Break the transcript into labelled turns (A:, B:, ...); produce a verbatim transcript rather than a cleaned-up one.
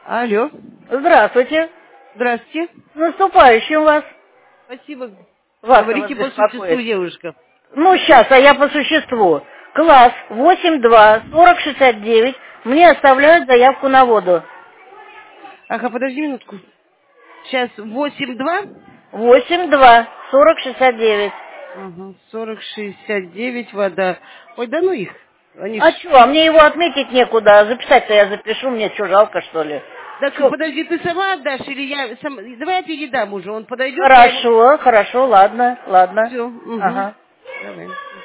A: Алло.
B: Здравствуйте.
A: Здравствуйте.
B: С наступающим вас.
A: Спасибо.
B: Вас
A: Говорите по существу, девушка.
B: Ну, сейчас, а я по существу. Класс восемь два сорок шестьдесят девять. Мне оставляют заявку на воду.
A: Ага, подожди минутку. Сейчас восемь два.
B: восемь два сорок шестьдесят девять.
A: Ага, сорок шестьдесят девять вода. Ой, да ну их. Они
B: А
A: ж...
B: что, а мне его отметить некуда, а записать-то я запишу, мне что, жалко, что ли?
A: Так,
B: Чё?
A: подожди, ты сама отдашь или я сам... Давай я передам уже, он подойдет.
B: Хорошо, хорошо, ладно, ладно.
A: Все, угу.
B: Ага.
A: Давай.